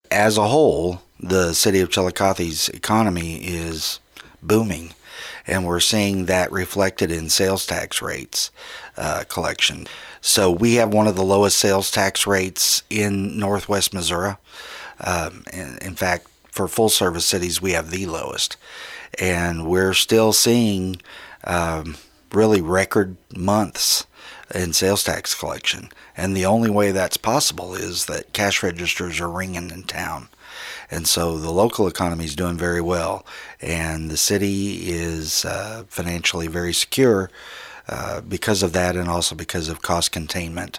as a whole, the city of Chillicothe's economy is booming, and we're seeing that reflected in sales tax rates collection. So we have one of the lowest sales tax rates in northwest Missouri. In fact, for full service cities, we have the lowest. And we're still seeing really record months in sales tax collection. And the only way that's possible is that cash registers are ringing in town. And so the local economy is doing very well, and the city is financially very secure because of that, and also because of cost containment